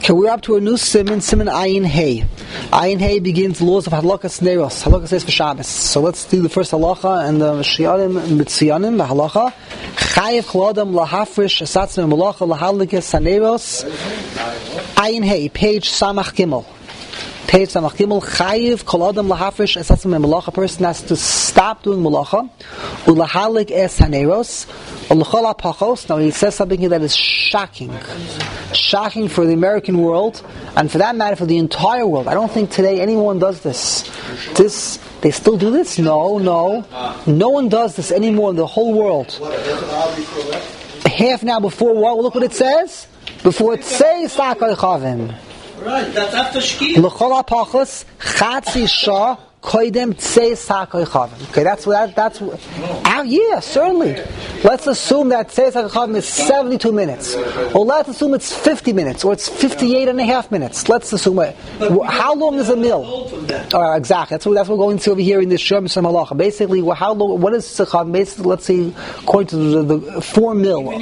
Okay, we're up to a new Siman Ayin Hey. Ayin Hey begins laws of Halakas Neros. Halakas says for Shabbos. So let's do the first halacha and the Shianim Mitzianim, the halacha. Chayev Chladam Lahafrish Esatzim Malacha Lahalikes Haneros. Ayin Hey, page Samach Gimel. Page Samach Gimel. Chayev Chladam Lahafrish Esatzim Malacha. A person has to stop doing Malacha. Ulahalik Es Haneros. Now he says something here that is shocking for the American world, and for that matter for the entire world. I don't think today anyone does this. They still do this? No one does this anymore in the whole world. Half an hour before what? Look what it says. Before it says Sakay Chavim. Right, that's after Shkia. L'chol hapachos chatzi shah koidem tzei sakay chavim. Okay, that's. Yeah, certainly. Let's assume that tzei sakay chavim is 72 minutes, or let's assume it's 50 minutes, or it's 58 and a half minutes. Let's assume how long is a meal? Exactly. That's what we're going to see over here in this Shem Sam Halacha. Basically, how long? What is tzei? Basically, let's see, according to the 4 mil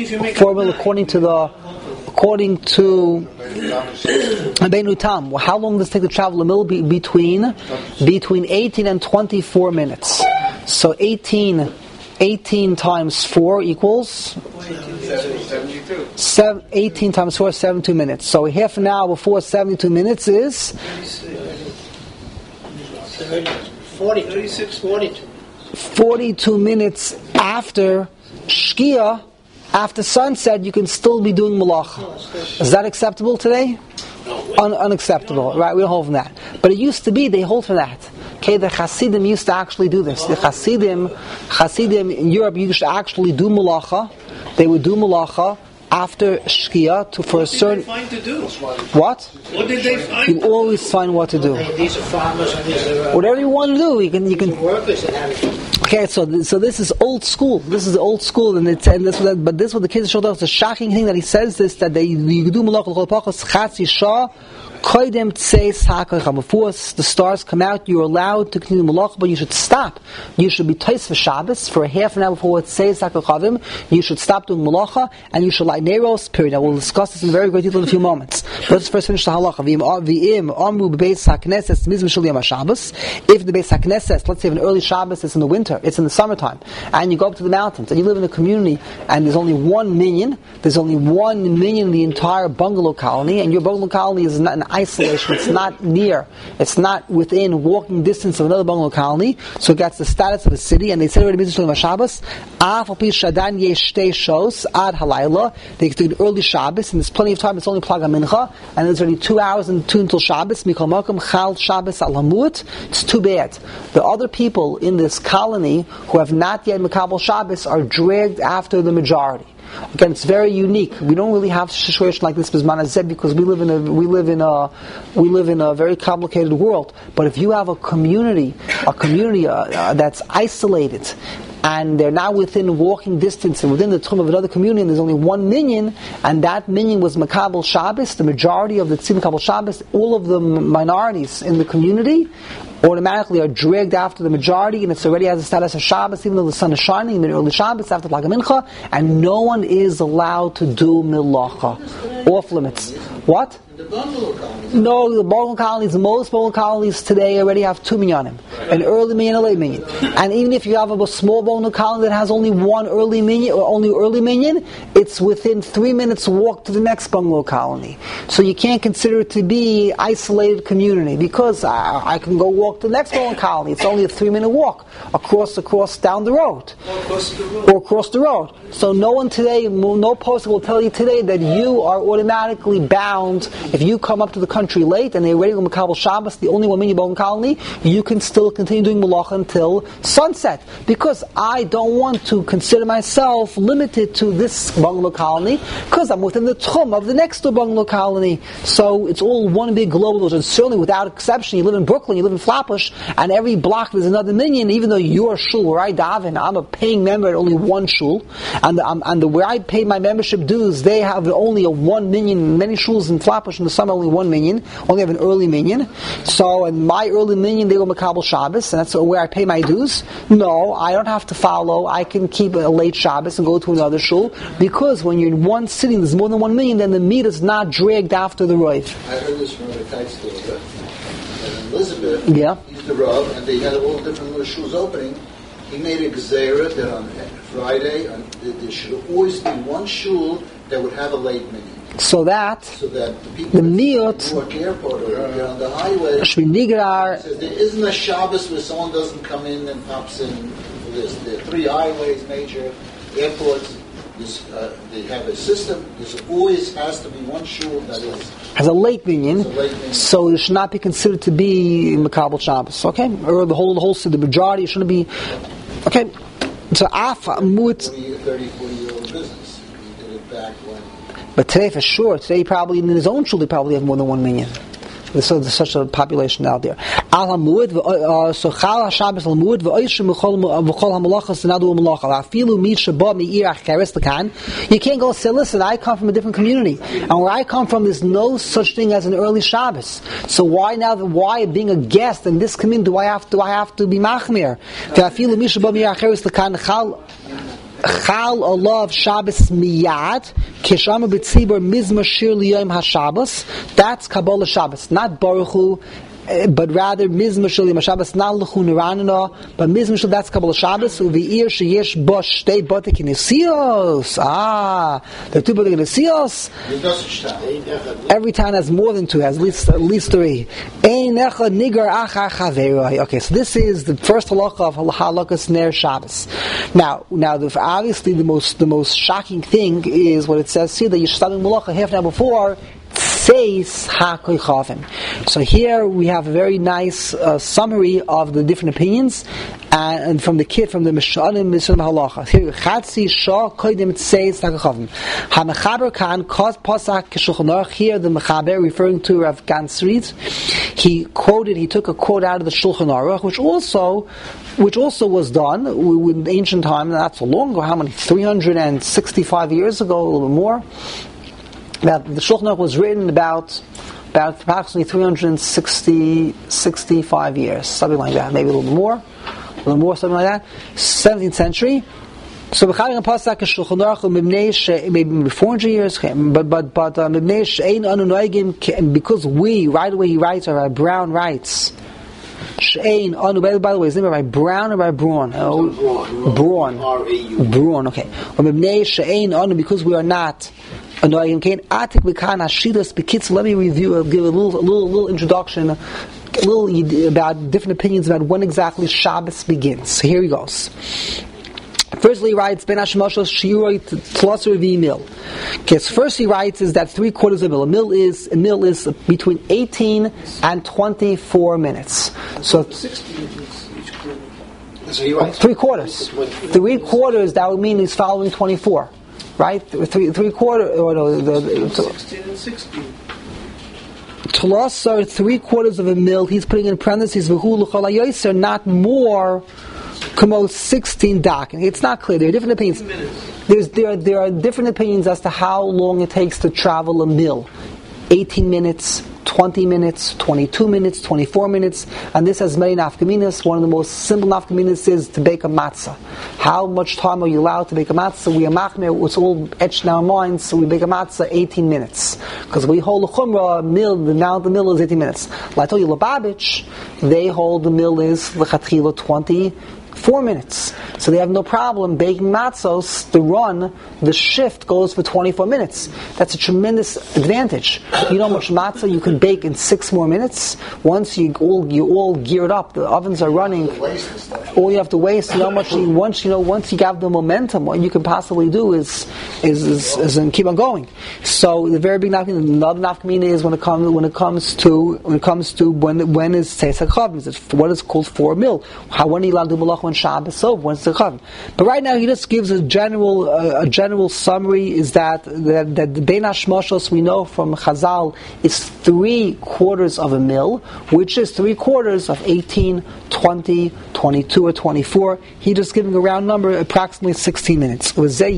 according to Beinu Tam, how long does it take to travel a mil? Between 18 and 24 minutes. So 18 times 4 equals 18 times 4 is 72 minutes. So half an hour before 72 minutes is 42 minutes after Shkia. After sunset, you can still be doing malacha. Is that acceptable today? Unacceptable, right? We don't hold from that. But it used to be, they hold for that. Okay, the Hasidim used to actually do this. The Hasidim in Europe used to actually do malacha. They would do malacha after Shkia for a certain. What did they find to do? What? What did they find? You always find what to do. These are farmers and these are whatever you want to do, you can. Workers that have it. Okay, so this is old school. This is old school, but this is what the kids showed us. The shocking thing that he says this, that you do malacha l'chol pachos chatzi shah koidem tzei sakay chavim. Before the stars come out, you're allowed to continue malacha, but you should stop. You should be tais for Shabbos for a half an hour before tzei sakay chavim. You should stop doing malacha and you should light neros. Period. Now we'll discuss this in very great detail in a few moments. Let's first finish the halacha. V'im amru b'beis hakneses mizvah shel yom Shabbos. If the beis hakneses, let's say an early Shabbos, it's in the winter, it's in the summertime, and you go up to the mountains and you live in a community and there's only 1 million in the entire bungalow colony, and your bungalow colony is not in isolation, it's not within walking distance of another bungalow colony, so it gets the status of a city, and they say already Mizrach Shabbos, af al pi shadan yesh shtei shos ad halayla, they can do an early Shabbos, and there's plenty of time, it's only Plaga Mincha, and there's already 2 hours and 2 until Shabbos, mikol makom chal Shabbos al hamut. It's too bad. The other people in this colony who have not yet Makabel Shabbos are dragged after the majority. Again, it's very unique. We don't really have a situation like this because we live in a very complicated world. But if you have a community that's isolated, and they're now within walking distance and within the tomb of another community, and there's only 1 million, and that million was Makabel Shabbos, the majority of the Tzim Makabel Shabbos, all of the minorities in the community automatically are dragged after the majority, and it already has a status of Shabbos, even though the sun is shining in the early Shabbos after Plaga Mincha, and no one is allowed to do Milacha. Off limits. What? The bungalow colonies. No, the bungalow colonies, most bungalow colonies today already have 2 minyanim. An early minyan, a late minyan. And even if you have a small bungalow colony that has only 1 early minyan, or only early minyan, it's within 3 minutes walk to the next bungalow colony. So you can't consider it to be isolated community, because I can go walk to the next bungalow colony. It's only a 3-minute walk across down the road. Or across the road. So no one today, no poster will tell you today that you are automatically bound. If you come up to the country late and they're ready to Makabel Shabbos, the only 1 million bungalow colony, you can still continue doing malacha until sunset. Because I don't want to consider myself limited to this bungalow colony, because I'm within the tchum of the next door bungalow colony. So it's all one big global, and certainly without exception, you live in Brooklyn, you live in Flat Flapush, and every block there's another minyan, even though your shul, where I daven, I'm a paying member at only one shul, and where I pay my membership dues, they have only a one minyan. Many shuls in Flapush in the summer only one minyan, only have an early minyan. So in my early minyan, they go Makabel Shabbos, and that's where I pay my dues. No, I don't have to follow. I can keep a late Shabbos and go to another shul, because when you're in one sitting, there's more than one minyan, then the meat is not dragged after the Rav. I heard this from the Kitesville, that in Elizabeth, he's the Rav, and they had all different little shuls opening. He made a gzeira that on Friday, there should always be one shul that would have a late minyan. So that the people the miyot Newark Airport or on the highway, should be nigrar. says there isn't a Shabbos where someone doesn't come in and pops in. There are 3 highways, major airports. They have a system. There always has to be one shul that has a late minyan, so it should not be considered to be Makabel Shabbos. Okay, or the whole the majority shouldn't be. Okay, so Afa Mut. 30-40-year-old business. He did it back when. But today, for sure, today probably in his own shul, they probably have more than 1 minyan. So there's such a population out there. Al Hamud, so Chal HaShabbos Al Hamud, v'oishim v'chol hamalachas v'nadu malacha. Afilu mi sheba mi'ir acheres l'kan. You can't go say, listen, I come from a different community, and where I come from, there's no such thing as an early Shabbos. So why being a guest in this community do I have to be machmir? Afilu mi sheba mi'ir acheres l'kan Chal olav Shabbos miyad kishama b'tzibur mizmor shir liyom haShabbos. That's Kabbalah Shabbos, not Baruch Hu, but rather Mizmor Shel Yom HaShabbos, not L'chu Niranana, but Mizmor Shel, that's Kabbalah Shabbos. Uvi'ir sheyesh bo shtei botek kinesios. The 2 botek kinesios. Every town has more than 2, has at least 3. Ein echad nigar achar chaveroi. Okay, so this is the first halacha of halakas ner Shabbos. Now, obviously the most shocking thing is what it says here, that you're starting malacha half an hour before. So here we have a very nice summary of the different opinions, and from the Mishanim Halacha. Here, Chatzi Shah Koidim Tseis Takachavim. HaMechaber Kan Kos Pasach Keshulchan Aruch. Here, the Mechaber, referring to Rav Gansried, he took a quote out of the Shulchan Aruch, which also was done in ancient time, not so long ago. How many? 365 years ago, a little bit more. Now, the Shulchan Aruch was written about approximately 365 years, something like that, maybe a little more, something like that. 17th century. So maybe 400 years, but because right away he writes, or Rabbi Brown writes. She'ein anu, by the way, is it by Brown or by Braun? Braun. Braun, okay. She'ein anu, because we are not. Let me review, I'll give a little introduction, about different opinions about when exactly Shabbos begins. So here he goes. Firstly, he writes, Ben Hashemashos Shiuroi Tloser V'Mil. Okay, so first he writes is that 3/4 of a mil. A mil is between 18 and 24 minutes. So 3/4. 3/4, that would mean he's following 24. Right? 3/4, or no, 16 and 16. Tlos are 3/4 of a mil. He's putting in parentheses, V'hu l'chol hayoser, not more, Kamo 16 dak. It's not clear. There are different opinions. There are different opinions as to how long it takes to travel a mil. 18 minutes, 20 minutes, 22 minutes, 24 minutes, and this has many nafkaminas. One of the most simple nafkaminas is to bake a matzah. How much time are you allowed to bake a matzah? We are machmir, it's all etched in our minds, so we bake a matzah 18 minutes. Because we hold the chumrah, now the mill is 18 minutes. Like I told you, Lubavitch, they hold the mill is l'chatchila 24 minutes. So they have no problem baking matzos. The shift goes for 24 minutes. That's a tremendous advantage. You know how much matzah you can bake in 6 more minutes? Once you all geared up, the ovens are running. All you have to waste, once you have the momentum, what you can possibly do is keep on going. So the very big nafkamina, another nafkamina is when it comes to when is Tzeis HaChavim, is what is called 4 mil. When are you allowed to do malach on Shabbos over, once the Chavim. But right now he just gives a general summary, is that the Bein Hashmashos, we know from Chazal, is 3/4 of a mil, which is 3/4 of 18, 20, 22 or 24. He just giving a round number, approximately 16 minutes. So we have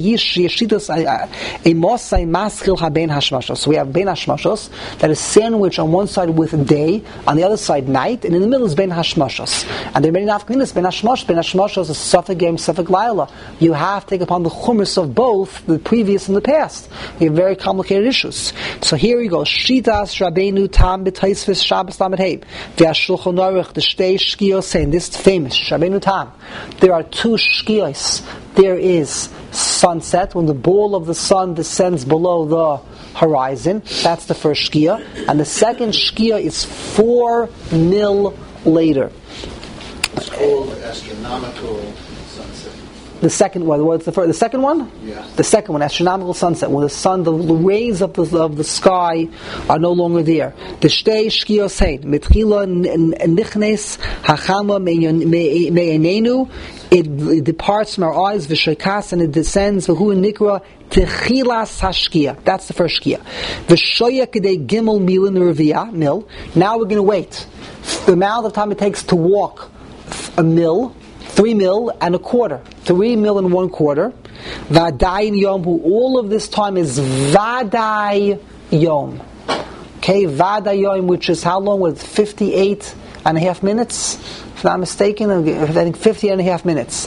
Bein Hashmashos, that is sandwiched on one side with day, on the other side night, and in the middle is Bein Hashmashos. And there are many nafkaminas. Bein Hashmashos is Safek Yom, Safek Laila. You have to take upon the chumras of both the previous and the past. You have very complicated issues. So here we go. Shitas Rabbeinu Tam b'Taisvis Shabbos Lamed Hey. V'Ashulchan Aruch the Shtei Shkios saying this is famous. Rabbeinu Tam. There are 2 shkios. There is sunset, when the ball of the sun descends below the horizon. That's the first shkia. And the second shkia is 4 mil later. It's called astronomical sunset. The second one. What's the first? The second one? Yeah. The second one, astronomical sunset, when the sun, the rays of the sky are no longer there. The shtei shkios hein mitchila nichnes hachama me'enenu. It departs from our eyes, v'shekas, and it descends. V'hu nikra techilas hashkia. That's the first shkia. V'shoya kedei gimel milin revia mil. Now we're going to wait. The amount of time it takes to walk a mil. 3 mil and a quarter. 3 mil and 1/4. Vadai Yom, who all of this time is Vadai Yom. Okay, Vadai Yom, which is how long? With 58.5 minutes? If I'm not mistaken, I think 58.5 minutes.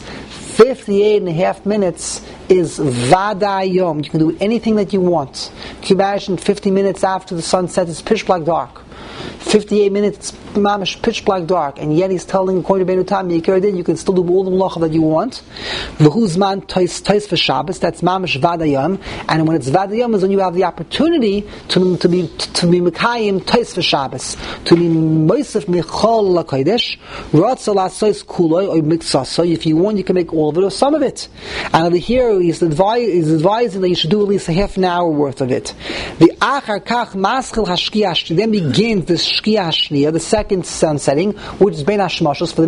58.5 minutes is Vadai Yom. You can do anything that you want. Can you imagine 50 minutes after the sun sets, it's pitch black dark. 58 minutes, mamish, pitch black dark, and yet he's telling, according to Beinu Tam, you can still do all the malacha that you want. V'huzman tois for Shabbos, that's mamish vadayam, and when it's vadayam is when you have the opportunity to be mekayim tois for Shabbos, to be moisef michol lakodesh, ratzal asois kuloi or miksaso. If you want, you can make all of it or some of it. And over here, he's advising that you should do at least a half an hour worth of it. The achar kach maschil hashkiyash, then begins the shkia hashniya, the second sun setting, which is Bein Hashmashos for the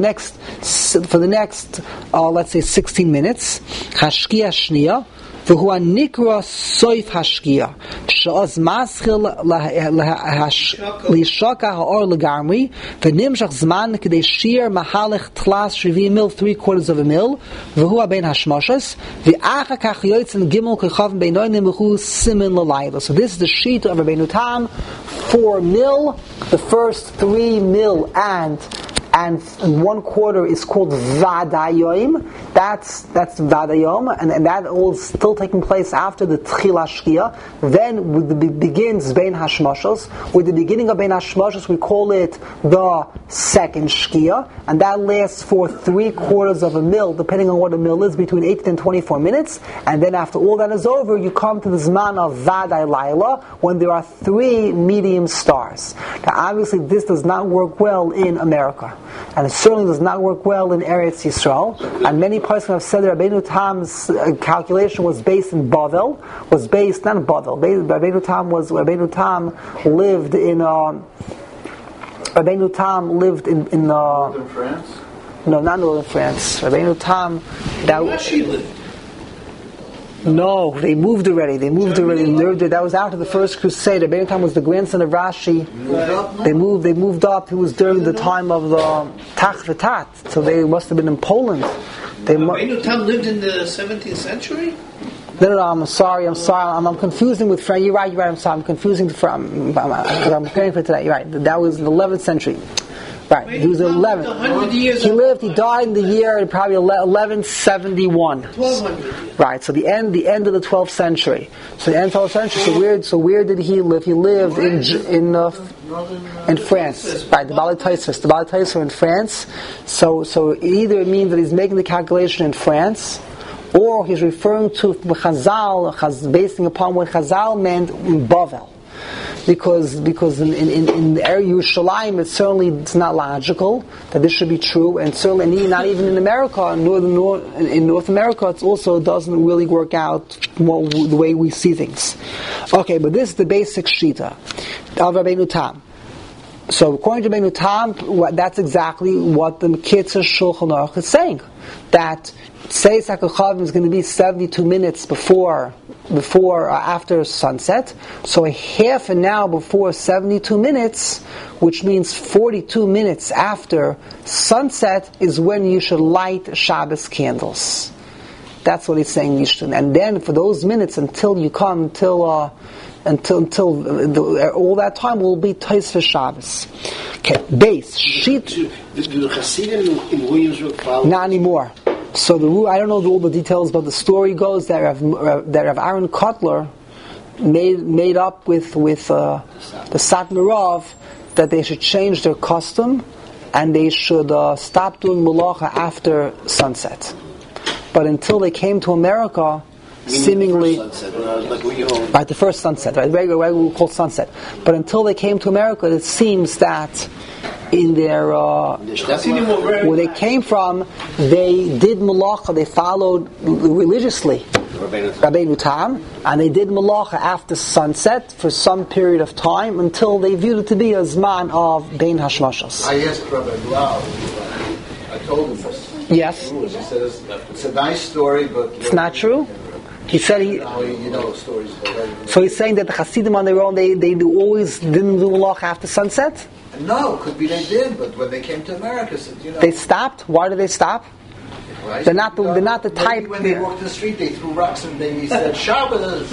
next let's say 16 minutes. Hashkia hashniya, v'hu nikra soif hashkia, she'oz maschil lishaka ha'or legamri, v'nimshach zman k'dei shir mahalech tlas shrivi mil, 3/4 of a mil, v'hu Bein Hashmashos, v'acha kach yoytzen gimel k'chav beinonim v'hu simin l'layla. So this is the sheet of Rabbeinu Tam. 4 mil, the first 3 mil and 1/4 is called Vadayom. That's Vadayom, and that all is still taking place after the Tchila Shkia. Then begins Bein Hashmashos. With the beginning of Bein Hashmashos, we call it the second Shkia, and that lasts for 3/4 of a mil, depending on what a mil is, between 18 and 24 minutes. And then after all that is over, you come to the Zman of Vaday Laila, when there are 3 medium stars. Now obviously this does not work well in America. And it certainly does not work well in Eretz Yisrael. And many persons have said that Rabbeinu Tam's calculation was based in Bavel. Rabbeinu Tam lived in Northern France? No, not northern France. Rabbeinu Tam. Where she lived? No, they moved already. That was after the first crusade. Rabbeinu Tam was the grandson of Rashi. They moved up. It was during the time of the Tach V'Tat. So they must have been in Poland. Rabbeinu Tam lived in the 17th century? No, I'm sorry. I'm confusing with France. You're right. I'm sorry. I'm confusing I'm preparing for today. You're right. That was the 11th century. Right, he was 11. He died in the year probably 1171. 1200. Right, so the end of the 12th century. So the end of the 12th century. So where did he live? He lived in France. Right, the Baalei Tosfos in France. So either it means that he's making the calculation in France, or he's referring to Chazal, basing upon what Chazal meant in Bavel. Because in the area of Yerushalayim, it's not logical that this should be true, and certainly not even in America, in North America, it also doesn't really work out the way we see things. Okay, but this is the basic shita of Rabbeinu Tam. So according to Beinu Tam, that's exactly what the Kitzur Shulchan Aruch is saying. That Tzeis HaKochavim is going to be 72 minutes after sunset. So a half an hour before 72 minutes, which means 42 minutes after sunset, is when you should light Shabbos candles. That's what he's saying you should. And then for those minutes until you come, until all that time will be Tais for Shabbos. Okay, base sheet. Do the Hasidim in Williamsburg follow? Not anymore. So I don't know all the details, but the story goes that Rav Aaron Kotler made up with the Satmar Rav that they should change their custom and they should stop doing Melacha after sunset. But until they came to America, seemingly the first sunset, right? Regular we call sunset. But until they came to America, it seems that in their where they came from, they did Melacha. They followed religiously Rabbeinu Tam, and they did Melacha after sunset for some period of time until they viewed it to be a Zman of Bein Hashmashos. I asked Rabbi Blau. I told him this. Yes. He says it's a nice story, but it's not true. He said you know stories. So he's saying that the Hasidim on their own they always didn't do Malach after sunset. No, could be they did, but when they came to America, said, they stopped. Why did they stop? Right? They're not the type. When they walked the street, they threw rocks and they said Shabbos.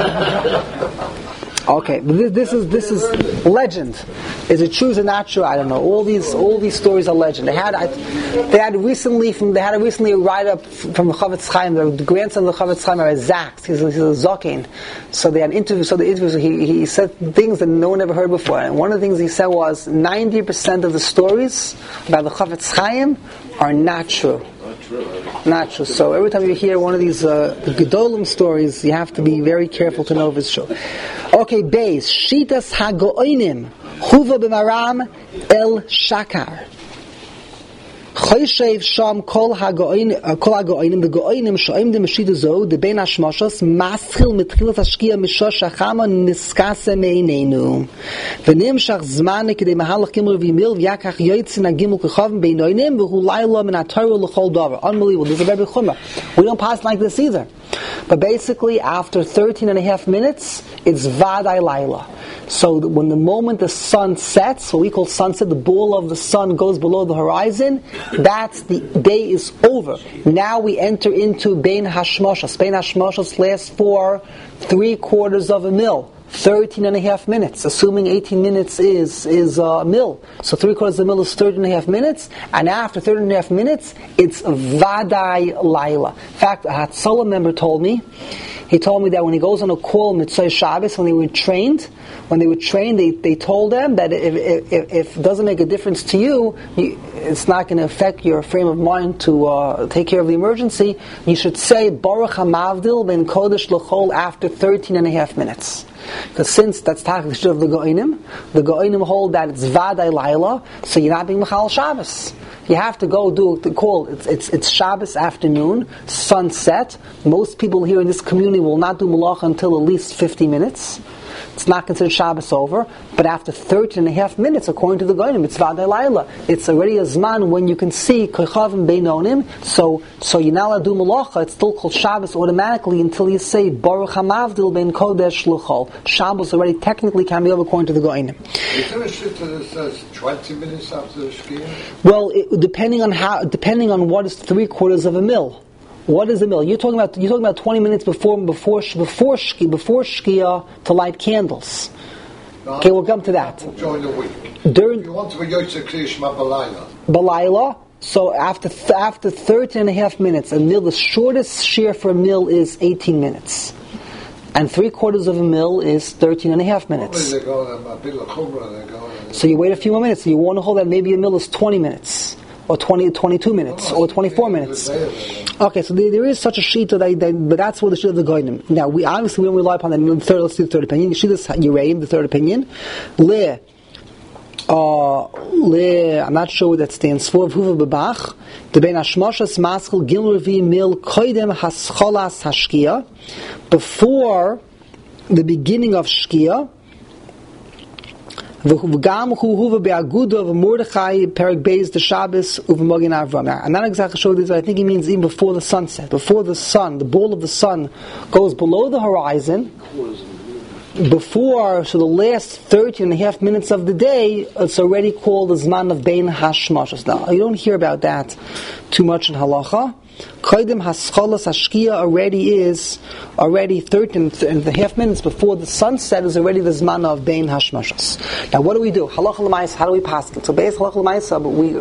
Okay, but this is legend. Is it true or not true? I don't know. All these stories are legend. They had recently a write up from the Chavetz Chaim, the grandson of the Chavetz Chaim, Zach. He's a Zokin. So they had interviews. So the interviews he said things that no one ever heard before. And one of the things he said was 90% of the stories about the Chavetz Chaim are not true. Not true. So every time you hear one of these the Gedolim stories, you have to be very careful to know if it's true. Okay, Beis Shitas Hagoinim Huva b'Maram El Shakar. Choyshev Sham Kol Hagoinim the Goinim Shoim de Meshida Zo the Ben Hashmashos Maschil Mitchilas Hashkia Mishosh Hachama Niskase Meinenu V'Nimshach Zman Kedei Mahalach Gimel V'Yimil V'Yakach Yotzin HaGimel Kechavim Beinoinim V'Hu Laila Min HaTorah L'Chol Davar. Unbelievable. This is a very chumrah. We don't pass like this either. But basically, after 13 and a half minutes, it's Vadai Laila. So when the moment the sun sets, what we call sunset, the ball of the sun goes below the horizon, that's the day is over. Now we enter into Bein Hashmashos. Bein Hashmashos lasts for 3/4 of a mil. 13 and a half minutes, assuming 18 minutes is a mil. So 3/4 of a mil is 13 and a half minutes, and after 13 and a half minutes, it's Vadai Laila. In fact, a Hatzalah member told me that when he goes on a call Mitzvah Shabbos, when they were trained, they told them that if it doesn't make a difference to you, it's not going to affect your frame of mind to take care of the emergency. You should say Baruch HaMavdil Ben Kodesh L'Chol after 13 and a half minutes. Because since that's Tachlis of the Go'inim hold that it's Vadai Laila, so you're not being Mechal Shabbos. You have to go do the call. It's Shabbos afternoon, sunset. Most people here in this community will not do Malacha until at least 50 minutes. It's not considered Shabbos over, but after 13 and a half minutes, according to the Goinim, it's Vadai Laila. It's already a Zman when you can see Kechavim Beinonim, so you're not allowed to do Malacha, it's still called Shabbos automatically until you say Baruch HaMavdil Ben Kodesh L'Chol. Shabbos already technically can be over according to the Goinim. Is there a shit that says 20 minutes after the Shkia? Well, depending on what is 3/4 of a mil. What is the mil? You're talking about 20 minutes before Shkia to light candles. No, okay, we'll come to that. During the week. You want to be Yotzei Kriya Shema Balayla. So after 13 and a half minutes, a mil, the shortest shear for a mil is 18 minutes. And 3/4 of a mil is 13 and a half minutes. So you wait a few more minutes. So you want to hold that maybe a mil is 20 minutes. Or 22 minutes, or 24 minutes. Okay, so there is such a sheet, but that's what the sheet of the Goinim. Now, we don't rely upon that. Let's do the third opinion. Sheet is Yereim, the third opinion. I'm not sure what that stands for. V'huva b'bach, the ben hashmashas maschil gil revi mil koidem hascholas hashkia. Before the beginning of Shkia, V'gam chuhuva be'aguda of Mordechai perik beis the Shabbos uv'mogin Avram. I'm not exactly sure this, but I think he means even before the sunset, before the sun, the ball of the sun goes below the horizon. Before, so the last 13 and a half minutes of the day, it's already called the Zman of Bein Hashmashos. Now, you don't hear about that too much in Halacha. Kodim Hascholas Hashkia already 13 and a half minutes before the sunset is already the Zman of Bein Hashmashos. Now, what do we do? Halacha l'maisa, how do we pass it? So, based Halacha l'maisa,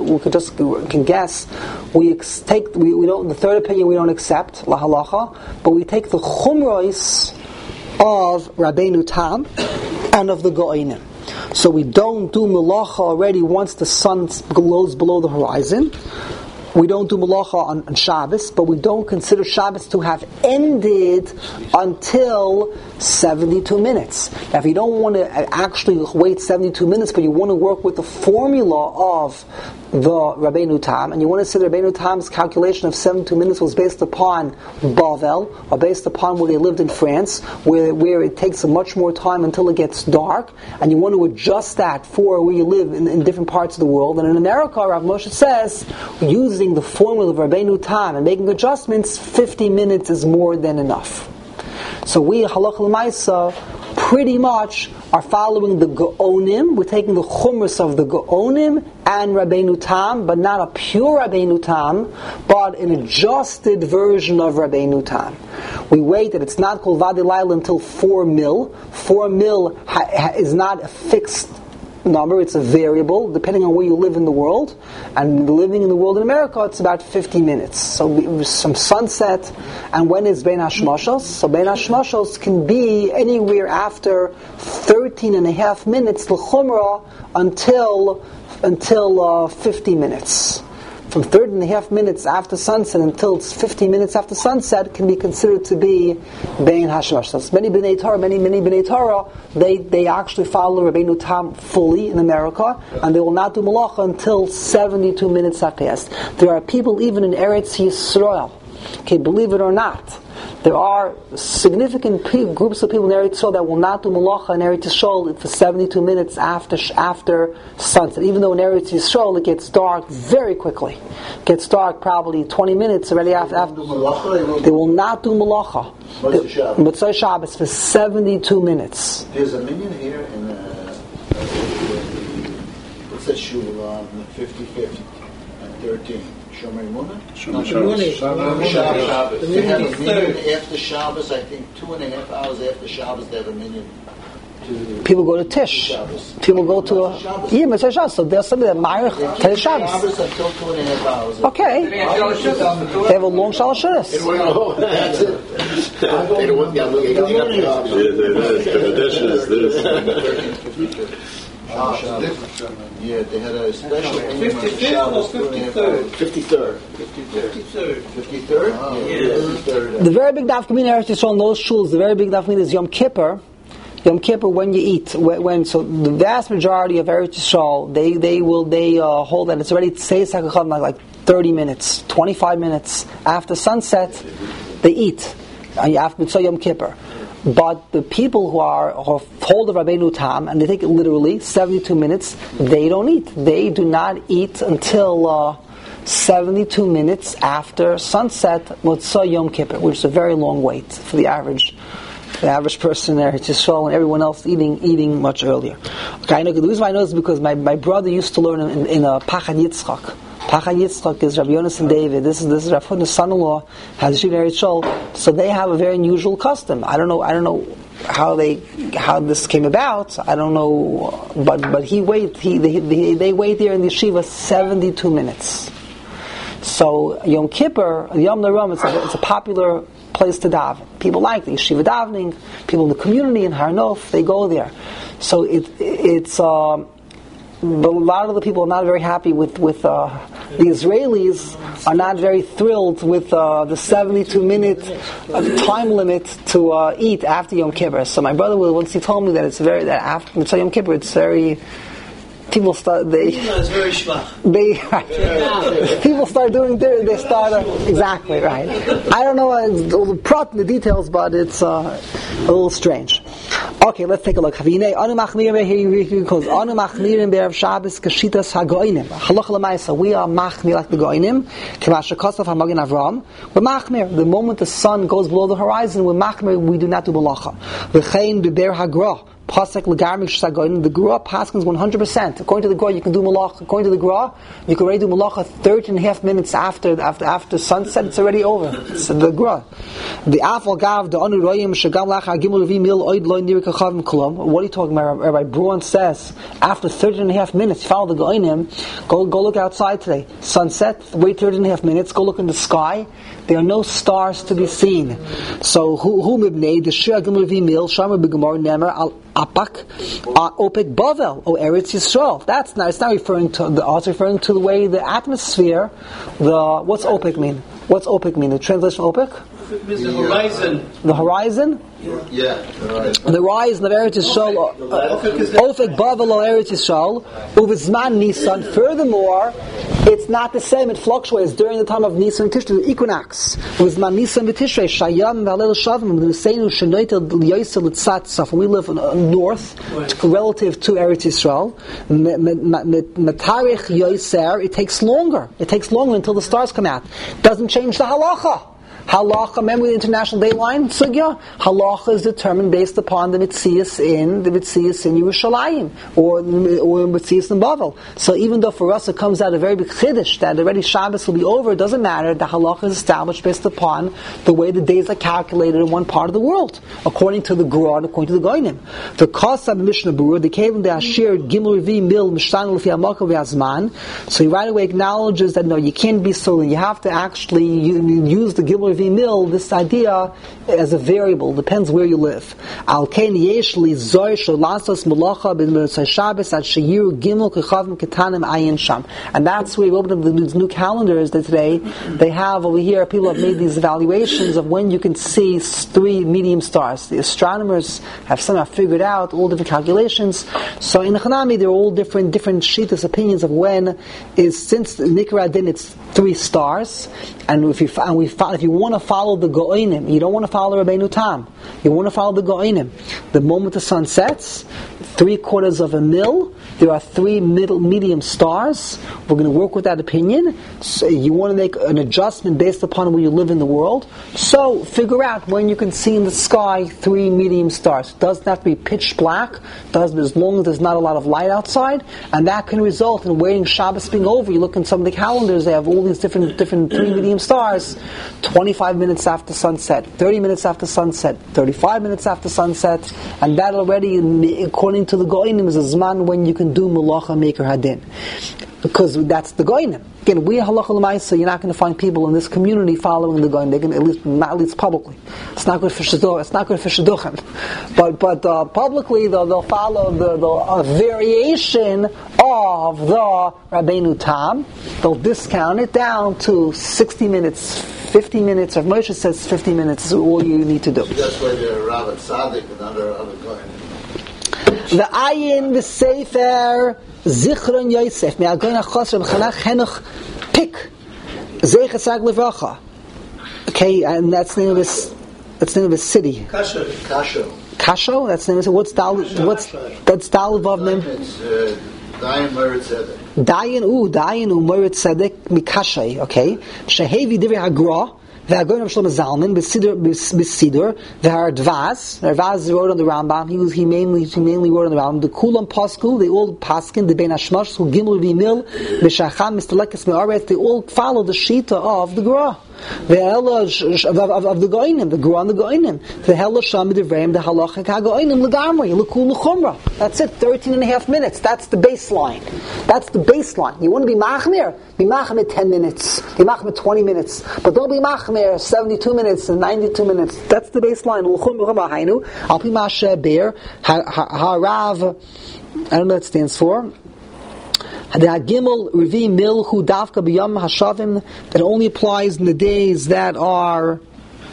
we can guess. We don't. The third opinion we don't accept la Halacha, but we take the Chumros of Rabbeinu Tam and of the Go'inim. So we don't do Melacha already once the sun glows below the horizon. We don't do Melacha on Shabbos, but we don't consider Shabbos to have ended until 72 minutes. Now, if you don't want to actually wait 72 minutes, but you want to work with the formula of the Rabbeinu Tam, and you want to say that Rabbeinu Tam's calculation of 72 minutes was based upon Bavel, or based upon where they lived in France, where it takes much more time until it gets dark, and you want to adjust that for where you live in different parts of the world. And in America, Rav Moshe says, using the formula of Rabbeinu Tam and making adjustments, 50 minutes is more than enough. So we, Halacha l'maisa, pretty much are following the Gaonim. We're taking the Chumras of the Gaonim and Rabbeinu Tam, but not a pure Rabbeinu Tam, but an adjusted version of Rabbeinu Tam. We wait that it's not called Vadi Laila until 4 mil. 4 mil is not a fixed number, it's a variable depending on where you live in the world, and living in the world in America it's about 50 minutes. So some sunset, and when is Bein Hashmashos? So Bein Hashmashos can be anywhere after 13 and a half minutes l'chumra until 50 minutes. From 13 and a half minutes after sunset until 50 minutes after sunset can be considered to be Bein Hashmashos. Many B'nai Torah, they actually follow Rabbeinu Tam fully in America, and they will not do Malacha until 72 minutes have passed. There are people even in Eretz Yisrael, okay, believe it or not, there are significant groups of people in Eretz Yisrael that will not do Malacha in Eretz Yisrael for 72 minutes after sunset. Even though in Eretz Yisrael it gets dark very quickly. It gets dark probably 20 minutes already after. They will not do Malacha. Motzei Shabbos for 72 minutes. There's a minion here in what's that shul on 55th and 13th? Shomer Emunah? Shabbos. They have a minyan after Shabbos, I think 2.5 hours after Shabbos they have a minyan. People go to Tish. People go to a Motzei Shabbos. So there's somebody that Ma'arich Tish Shabbos. Shabbos until 2.5 hours. Okay. They have a long Shalosh Shudas. That's it. They don't want the Yeah, they had a special 53rd or 53rd? 53rd. 53rd? Yeah. The very big daf in Eretz Yisrael in those shuls, the very big daf is Yom Kippur. Yom Kippur, when you eat, so the vast majority of Eretz Yisrael, they hold that it's already Tzeis HaKacham like 30 minutes, 25 minutes after sunset, they eat after Mitzvah Yom Kippur. But the people who hold of Rabbeinu Tam, and they take it literally, 72 minutes, they don't eat. They do not eat until 72 minutes after sunset, Motzei Yom Kippur, which is a very long wait for the average person there, Yisrael, and everyone else eating much earlier. Okay, I know the reason why I know is because my brother used to learn in Pachad Yitzchak. Pachad Yitzchak is Rabbi Yonasan David. This is Rav Hutner's son-in-law, has a yeshiva in Eretz Yisrael. So they have a very unusual custom. I don't know how this came about. I don't know, but they wait there in the yeshiva 72 minutes. So Yom Kippur, Yom Naram, it's a popular place to daven. People like the yeshiva davening. People in the community in Har Nof, they go there. So it's. But a lot of the people are not very happy with the Israelis are not very thrilled with the 72-minute time limit to eat after Yom Kippur. So my brother, once he told me that that after Yom Kippur, it's very. People start. It's very schwach. People start doing. They start exactly right. I don't know all the details, but it's a little strange. Okay, let's take a look. Anu machmirim here because Anu machmirim be'erev Shabbos kashitas hagoinim. Halacha l'maisa, we are machmir like the goinim. K'masha kosav hamagin Avram. We're machmir. The moment the sun goes below the horizon, we're machmir. We do not do malacha. V'chein be'ber hagra. Pasek legarmik shagoinim. The Gra paskins 100%. According to the Gra, you can do malacha. According to the Gra, you can already do malacha 13.5 minutes after sunset. It's already over. It's the Gra. The afal gav the anu royim shagam lachar gimel revi mil oid loy nirik achavim kolom. What are you talking about? Rabbi Braun says after 13.5 minutes, follow the goinim. Go look outside today. Sunset. Wait 13.5 minutes. Go look in the sky. There are no stars to be seen. So who mibnei the shir gimel revi mil shamar begemar nemer al apak opek bavel o Eretz Yisrael. That's not. It's not referring to the. It's referring to the way the atmosphere. What's opek mean? What's opek mean? The translation of opek? It means the horizon. The horizon? Yeah. The horizon of Eretz Yisrael. Ofek Bavel o Eretz Yisrael. Uvizman Nisan. Furthermore, it's not the same. It fluctuates during the time of Nisan and Tishrei, the equinox. Uvizman Nisan v'Tishrei. Shayam v'alel shavim. V'nuseinu shenoitel l'yoysel l'tzatzaf. We live north, relative to Eretz Yisrael. Metarich yoyser. It takes longer. It takes longer until the stars come out. Doesn't change the halacha. Halacha, remember the International Dateline Sugya? Halacha is determined based upon the Mitzias in Yerushalayim or Mitzias in Bavel. So even though for us it comes out a very big chiddush that already Shabbos will be over, it doesn't matter. The halacha is established based upon the way the days are calculated in one part of the world, according to the Gra and according to the Goinim. The Kosab Mishnah Berurah, the Kevin the Ashir Gimel Revi Mil Mishtan Lefi Hamaka V'Azman. So he right away acknowledges that no, you can't be so. You have to actually use the Gimel Revi Mil, this idea as a variable, depends where you live. Al Kain Yeshli Zoy Sholasos Malacha B'Mitzvah Shabbos at Sheyiru Gimel Kechavim Ketanim Ayin Sham. And that's where we open up the new calendars that today they have over here. People have made these evaluations of when you can see 3 medium stars. The astronomers have somehow figured out all different calculations. So in the Hanami, there are all different shittas opinions of when is, since Nikra Din it's 3 stars, and if you want to follow the Go'inim, you don't want to follow Rabbeinu Tam, you want to follow the Go'inim. The moment the sun sets, 3/4 of a mil, there are 3 medium stars. We're going to work with that opinion. So you want to make an adjustment based upon where you live in the world. So figure out when you can see in the sky 3 medium stars. It doesn't have to be pitch black, as long as there's not a lot of light outside, and that can result in waiting Shabbos being over. You look in some of the calendars, they have all these different 3 medium stars. 25 minutes after sunset, 30 minutes after sunset, 35 minutes after sunset, and that already, according to the Goinim, is a zman when you can do Malacha Maker Hadin. Because that's the Goinim. Again, we halacha l'maisa, you're not going to find people in this community following the Goinim. They're going to, at least publicly. It's not good for shidduchim. But publicly, they'll follow the variation of the Rabbeinu Tam. They'll discount it down to 60 minutes, 50 minutes. If Moshe says 50 minutes is all you need to do. That's why they're Rav Tzaddik and other Goinim. The ayin, the sefer, Zichron Yosef, me'agoyin achos Reb Chanach Henoch Pik, Zeichet Sag Levracha. Okay, and that's the name of this. That's the name of his city. Kasho. Kasho. That's the name of it. What's Daled Vav name? It's Dayan Meretz Tzedek. Dayan Meretz Tzedek Mikashay. Okay. Shehevi Divrei Hagra. The Hagoyin of Shlomo Zalman, B'Sidur, the Hardvaz wrote on the Rambam. He mainly wrote on the Rambam. The Kulam Pasku, they all paskin, the Ben Hashmash, who Gimel V'Mil, B'Shacham, Mr. Lekes Me'aretz, they all follow the Shita of the Gra. The Helash of the Goinim, the Gra and the Goinim. The Helash Shamid Evreim, the Halachik HaGoinim, L'Gamri, L'Kul L'Chumra. That's it, 13.5 minutes. That's the baseline. You want to be Machmir? Be Machmir 10 minutes. Be Machmir 20 minutes. But don't be Machmir 72 minutes and 92 minutes. That's the baseline. L'Chumra Hainu, Alpi Mashe Be'er, Harav, I don't know what it stands for. The Hagimel Revi Mil Hu Davka B'Yom Hashavim, that only applies in the days that are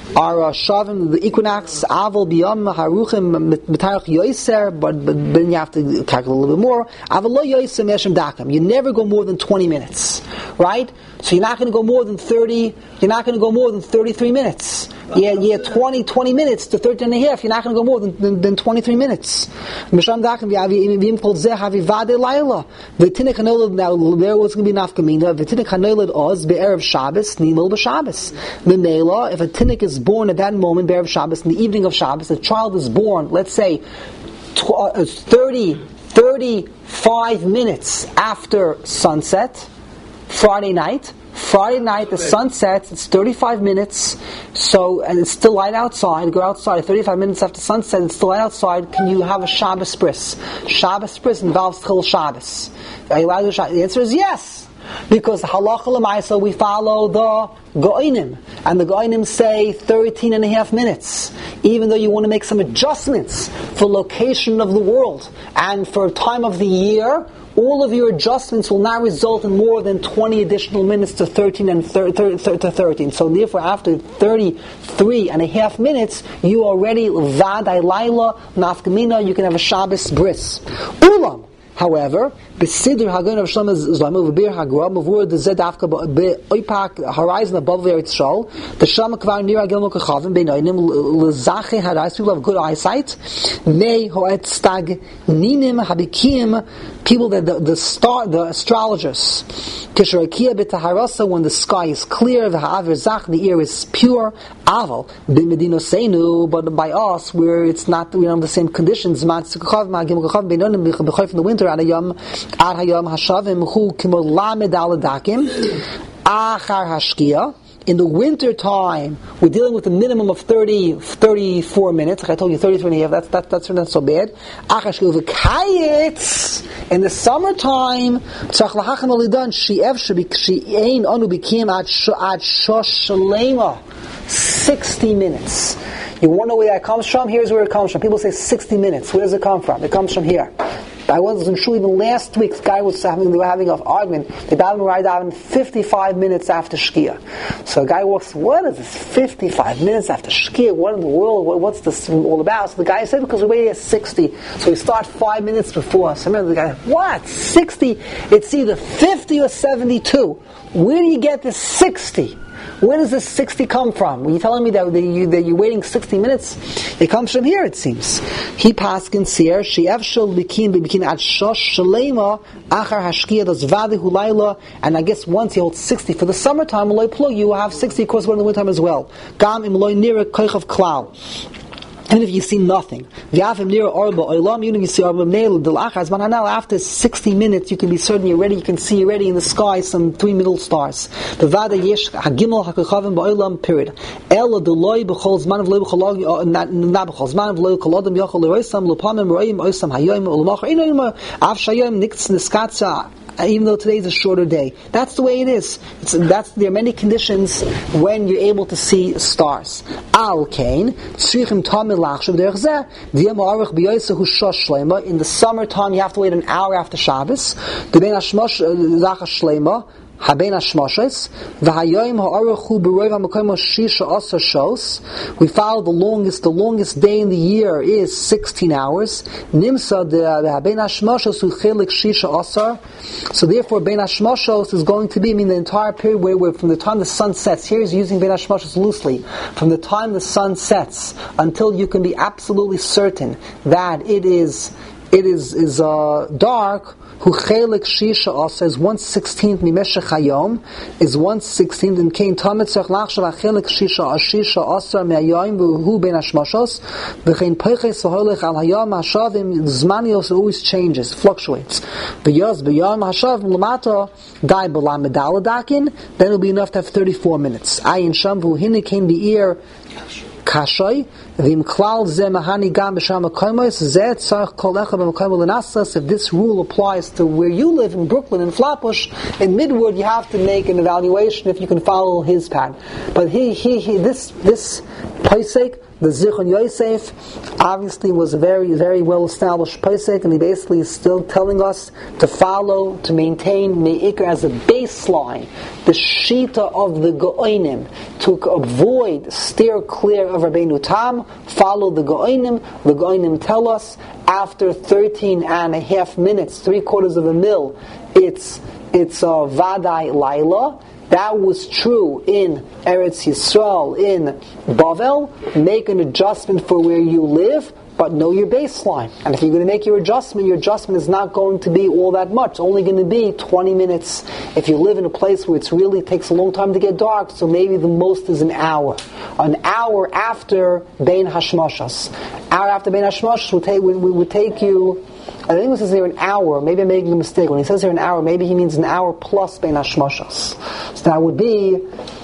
Shavim, the equinox, Aval B'Yom Haruchim Metarach Yoiser, but then you have to calculate a little bit more. Aval Lo Yoiser Meshem Dakam. You never go more than 20 minutes. right? So you're not going to go more than 30. You're not going to go more than 33 minutes. Yeah, 20 minutes to 13 and a half. You're not going to go more than 23 minutes. Now there was going to be nafkamina. V'tinik hanoilad oz be'erev Shabbos nimel b'Shabbos. Memela, if a tinik is born at that moment be'erev Shabbos, in the evening of Shabbos, a child is born, let's say 35 minutes after sunset, Friday night, the sun sets, it's 35 minutes, so, and it's still light outside, go outside, 35 minutes after sunset, it's still light outside, can you have a Shabbos bris? Shabbos bris involves Chil Shabbos. Are you allowed to Shabbos? The answer is yes. Because halacha l'maisa, we follow the Go'inim, and the Go'inim say 13 and a half minutes, even though you want to make some adjustments for location of the world, and for time of the year, all of your adjustments will not result in more than 20 additional minutes to 13 and to 13. So therefore, after 33 and a half minutes, you already vadai laila nafkamina. You can have a Shabbos bris. Ulam. However, b'sidr hagun of Shlomo Zlamu v'bir hagra mavur the zedavka be'oipak horizon above the Eretz Shol the Shlomo kvar nira gilmo kachavim beinoinim lezache harais. People have good eyesight. Nei hoet stag ninim habikim, people that the astrologers. Kishrakia b'taharasa, when the sky is clear, v'ha'aver zach, the air is pure. Aval b'medino seinu, but by us, where it's not, we don't have the same conditions. Ma tzikachav ma gilmo kachavim beinoinim b'chayf in the winter. Ad hayom hashavim hu kimo lamed aladakim achar hashkia. In the winter time, we're dealing with a minimum of 34 minutes. Like I told you, 33 and a half. That's not so bad. In the summertime, 60 minutes. You want to know where that comes from? Here's where it comes from. People say 60 minutes. Where does it come from? It comes from here. I wasn't sure even last week. This guy was having an argument. The davening right davening 55 minutes after Shkia. So a guy walks, what is this 55 minutes after Shkia? What in the world? What's this all about? So the guy said, because we're waiting at 60. So we start 5 minutes before. So remember the guy, what? 60? It's either 50 or 72. Where do you get this 60? Where does this 60 come from? When you're telling me that you're waiting 60 minutes, it comes from here, it seems. He paskins here, she'evshel bikin ad shosh shalema achar hashkia das vadihu laila, and I guess once you hold 60 for the summertime, you will have 60, of course, in the wintertime as well. Gam im loy nira koichav klal. Even if you see nothing, even if you see after 60 minutes, you can be certain you're ready. You can see already in the sky some 3 middle stars. Period. Even though today is a shorter day. That's the way it is. There are many conditions when you're able to see stars. In the summertime, you have to wait an hour after Shabbos. Haben Hashmoshes, v'hayoyim ha'aruchu b'roiv ha'makoyim shisha asar shos. We follow the longest day in the year is 16 hours. Nimsa the Haben Hashmoshes hu chelik shisha asar. So therefore, Ben Hashmoshes is going to be, the entire period where from the time the sun sets, here he's using Ben Hashmoshes loosely, from the time the sun sets until you can be absolutely certain that it is dark. Who chelik shisha asa is 1/16 mimeshech hayom, is 1/16 in kain tamet tzarich lachshav chelik shisha asa me'ayom v'hu ben hashmashos v'chein peiches v'holech al hayom hashavim. Zmanios always changes, fluctuates. V'yaz b'yom hashav l'mata dai b'lam medaladakin, then it'll be enough to have 34 minutes. Ayin sham v'hu came the ear kashay v'im klal ze mahani gam b'sham ha'koymos ze tzarich kol echa b'makoym l'nasas. If this rule applies to where you live in Brooklyn and Flatbush in Midwood, you have to make an evaluation if you can follow his pattern. But this Pesach, the Zichron Yosef, obviously was a very, very well established Pesach, and he basically is still telling us to follow, to maintain Me'ikr as a baseline, the Shita of the Go'inim, to avoid, steer clear of Rabbeinu Tam, follow the Go'inim tell us, after 13 and a half minutes, 3/4 of a mil, it's Vadai Laila. That was true in Eretz Yisrael, in Bavel. Make an adjustment for where you live, but know your baseline. And if you're going to make your adjustment is not going to be all that much. It's only going to be 20 minutes. If you live in a place where it really takes a long time to get dark, so maybe the most is an hour. An hour after Bein Hashmashas. Hour after Bein Hashmashas would take you, I think it says here an hour. Maybe I'm making a mistake. When he says here an hour, maybe he means an hour plus Bein Hashmashas. So that would be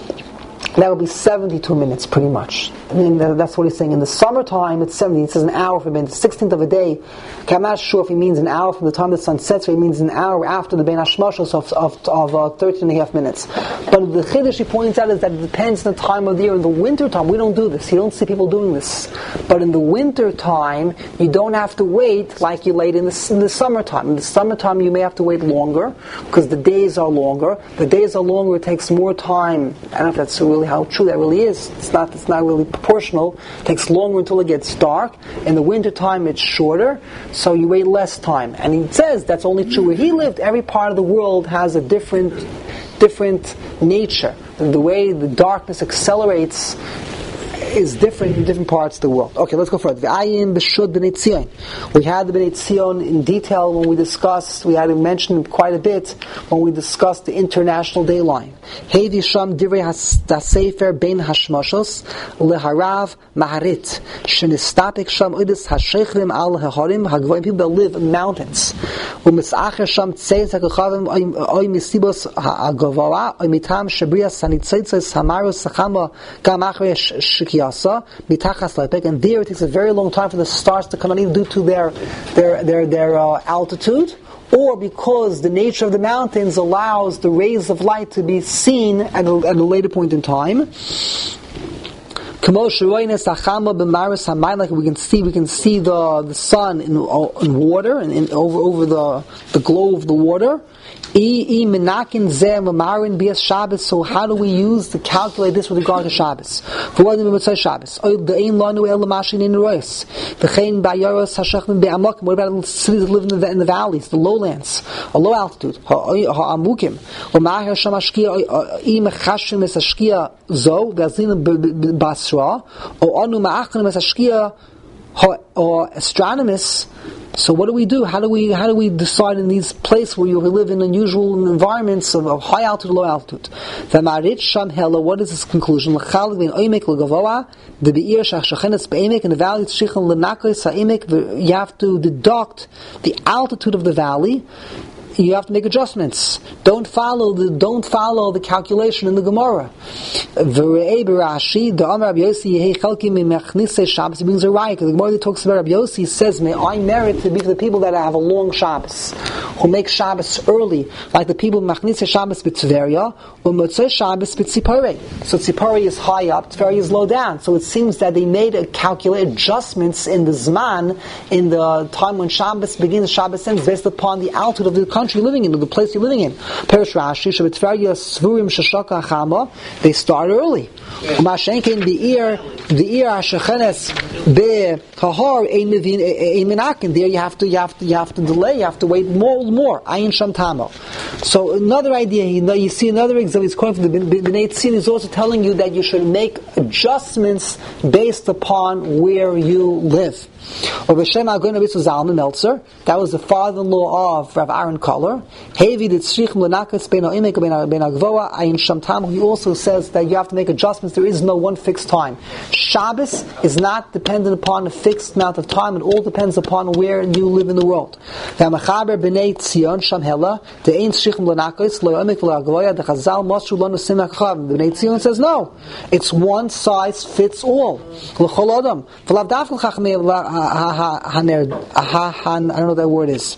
72 minutes, pretty much. I mean, that's what he's saying. In the summertime, it's 70. He says an hour from the 16th of a day. Okay, I'm not sure if he means an hour from the time the sun sets, or he means an hour after the Bein Hashmashos of 13 and a half minutes. But the Chiddush he points out is that it depends on the time of the year. In the winter time, we don't do this. You don't see people doing this. But in the winter time, you don't have to wait like you wait in the summertime. In the summertime, you may have to wait longer because the days are longer. The days are longer. It takes more time. I don't know if that's really how true that really is. It's not really proportional. It takes longer until it gets dark. In the winter time, it's shorter, so you wait less time. And he says that's only true where he lived. Every part of the world has a different nature. The way the darkness accelerates is different in different parts of the world. Okay, let's go further. We had the Bnei Tzion in detail when we discussed, we had to mention quite a bit when we discussed the International Day line. Hevi Sham Divrei HaSefer Bein Hashmashos Leharav Maharit Shenistapik Sham Udis HaSheichrim Al HaHarim HaGvoim, people that live in mountains. U'Mitz'acher Sham Tzeis HaKochavim Oy Misibos HaGavoa Oy Mitam Shabrias Hanitzaitzais Hamaros Sachama Gam Achre Shikia, and there it takes a very long time for the stars to come on, either due to their altitude, or because the nature of the mountains allows the rays of light to be seen at a later point in time. Like we can see the sun in water and over the glow of the water. So how do we use to calculate this with regard to Shabbos? For what about cities that live in the valleys, the lowlands, a low altitude? Or astronomers. So what do we do? How do we decide in these places where you live in unusual environments of high altitude, low altitude? What is this conclusion? In the valley, you have to deduct the altitude of the valley. You have to make adjustments. Don't follow the calculation in the Gemara. He brings a raya. The Gemara that talks about Rabbi Yossi says, "May I merit to be for the people that have a long Shabbos, who make Shabbos early, like the people Machnise Shabbos b'Tveria or Motzei Shabbos b'Tzipori." So Tzipori is high up, Tveria is low down. So it seems that they made adjustments in the Zman, in the time when Shabbos begins, Shabbos ends, based upon the altitude of the country you're living in, or the place you're living in. Perish Rashi, they start early. The ear Hashechenes be Kahar there you have to delay, you have to wait more. Ayin Sham Tamo. So another idea, you see another example. He's quoting from the Bnei Tzion is also telling you that you should make adjustments based upon where you live. Or B'Shem Agon Rabbi Zalman Meltzer, that was the father-in-law of Rav Aaron Koller. Hevi Ditzrichim Lenakas Ben Oimek Ben Agvoa Ayin Sham Tam. He also says that you have to make adjustments. There is no one fixed time. Shabbos is not dependent upon a fixed amount of time. It all depends upon where you live in the world. The Machaber Bnei Tzion Sham Hela the Ein Tzrichim Lenakas Lo Oimek Leagvoa the Chazal Mosru Lanu Sim HaKachav. The Bnei Tzion says no. It's one size fits all. L'chol Adam V'lav Dafkel Chachmei I don't know what that word is.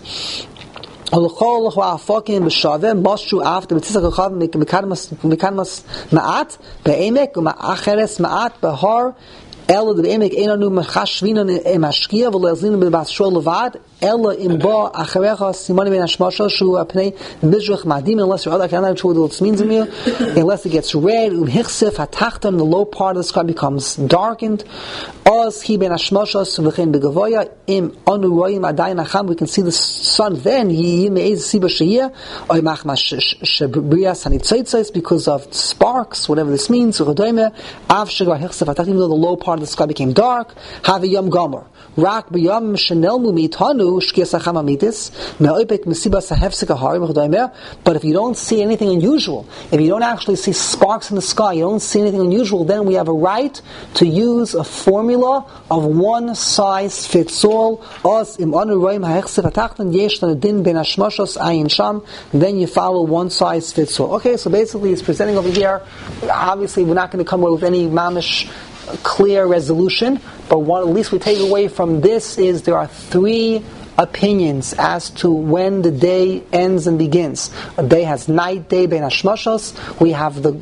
Ella imba acharecha simani ben hashmasha shu apnei mizrach madim, unless you're other, I cannot sure what it means in you, unless it gets red, hichsef hatachton, the low part of the sky becomes darkened. Oz hi ben hashmasha v'chein begavoya im anu roim adayin acham, we can see the sun then, he meiz siba sheyeh, oy machmas shebrias hanitzaitzais, because of sparks, whatever this means, u'chodoyme, av shegar hichsef hatachton, even though the low part of the sky became dark, havi yom gomer. Rak b'yom shenelmu mitanu shkias hacham amitis me'oipek mesibas hahefsek harim v'chodoyme. But if you don't see anything unusual, if you don't actually see sparks in the sky, you don't see anything unusual, then we have a right to use a formula of one size fits all. Os im anu roim ha'echsef hatachton yesh din ben hashmashos ayin sham. Then you follow one size fits all. Okay, so basically he's presenting over here. Obviously, we're not going to come away with any mamish clear resolution, but what at least we take away from this is there are three opinions as to when the day ends and begins. A day has night, day, ben hashmashos. We have the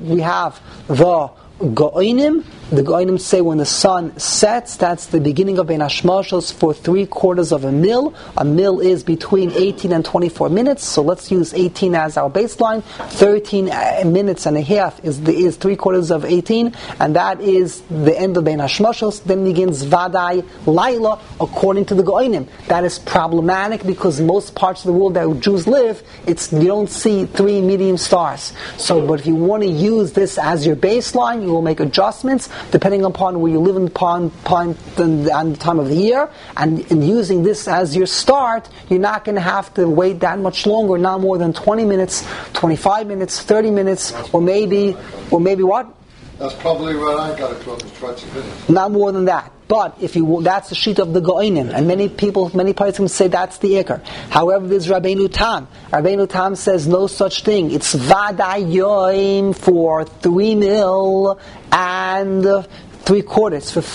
Go'inim. The Go'inim say when the sun sets, that's the beginning of Ben Hashmashos for 3/4 of a mil. A mil is between 18 and 24 minutes, so let's use 18 as our baseline. 13 minutes and a half is 3/4 of 18, and that is the end of Ben Hashmashos. Then begins Vadai Laila, according to the Go'inim. That is problematic because most parts of the world that Jews live, you don't see 3 medium stars. So, but if you want to use this as your baseline, you will make adjustments depending upon where you live upon the time of the year, and in using this as your start, you're not going to have to wait that much longer, not more than 20 minutes, 25 minutes, 30 minutes, or maybe what? That's probably what I got across the 20 minutes. Not more than that. But that's the sheet of the Go'inim, and many parties say that's the Iker. However, there's Rabbeinu Tam. Rabbeinu Tam says no such thing. It's Vadai Yoim for 3 mil and 3/4 for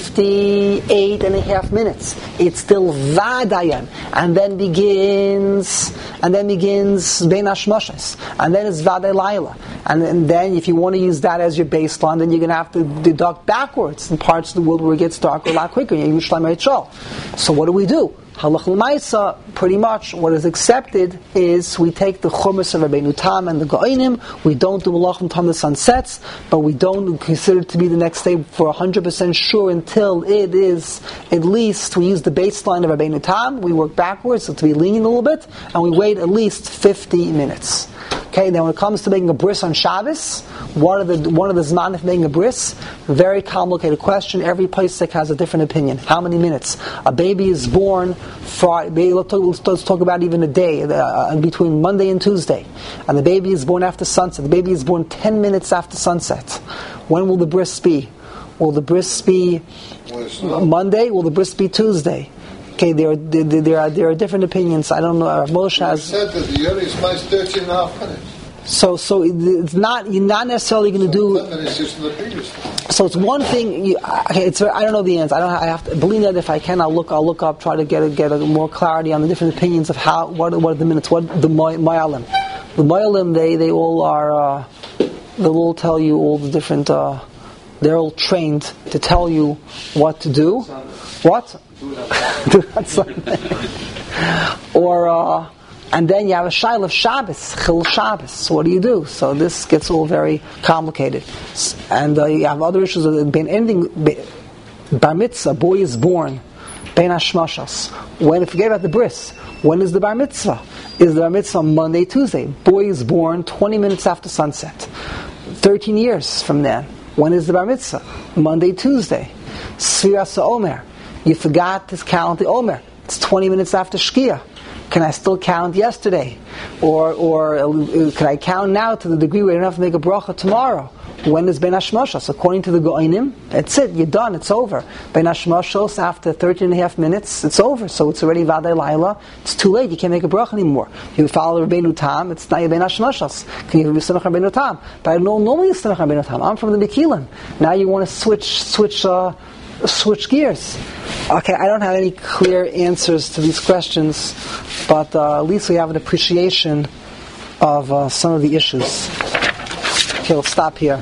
58.5 minutes. It's still Vadayan, and then begins Ben Hashmashos, and then it's Vadai Laila, and then if you want to use that as your baseline, then you're going to have to deduct backwards in parts of the world where it gets darker a lot quicker. So what do? Halach l'maisa, pretty much what is accepted is we take the chumash of Rabbeinu Tam and the Go'inim. We don't do malachim until the sun sets, but we don't consider it to be the next day for 100% sure until it is at least, we use the baseline of Rabbeinu Tam, we work backwards, so to be lenient a little bit, and we wait at least 50 minutes. Okay, then when it comes to making a bris on Shabbos, one of the zman of making a bris, very complicated question. Every posek has a different opinion. How many minutes? A baby is born Friday. Let's talk about even a day between Monday and Tuesday, and the baby is born after sunset. The baby is born 10 minutes after sunset. When will the bris be? Will the bris be Monday? Will the bris be Tuesday? Okay, there are different opinions. I don't know. Moshe has said that the year is 13.5 minutes. So it's not, you're not necessarily going to do. So it's one thing. I don't know the answer. I have to believe that if I can, I'll look up, try to get a more clarity on the different opinions of what are the minutes, what the Mayalim. The Mayalim, they all are. They'll all tell you all the different. They're all trained to tell you what to do. What? Do that Sunday. Or. And then you have a shail of Shabbos, Chil Shabbos. So what do you do? So this gets all very complicated. And you have other issues. Bar mitzvah, boy is born, ben hashmashas. Forget about the bris. When is the bar mitzvah? Is the bar mitzvah Monday, Tuesday? Boy is born 20 minutes after sunset. 13 years from then. When is the bar mitzvah? Monday, Tuesday. Sfiras Omer. You forgot to count the Omer. It's 20 minutes after Shkia. Can I still count yesterday? Or can I count now to the degree where I don't have to make a bracha tomorrow? When is Ben Hashmashos? According to the Go'inim, that's it, you're done, it's over. Ben Hashmashos, after 13.5 minutes, it's over. So it's already Vadai Laila, it's too late, you can't make a bracha anymore. You follow Rabbeinu Tam, it's not Ben Hashmashos. Can you Yistamach Rabbeinu Tam? But I don't normally Yistamach Rabbeinu Tam. I'm from the Bekilim. Now you want to switch gears. Okay, I don't have any clear answers to these questions, but at least we have an appreciation of some of the issues. Okay, we'll stop here.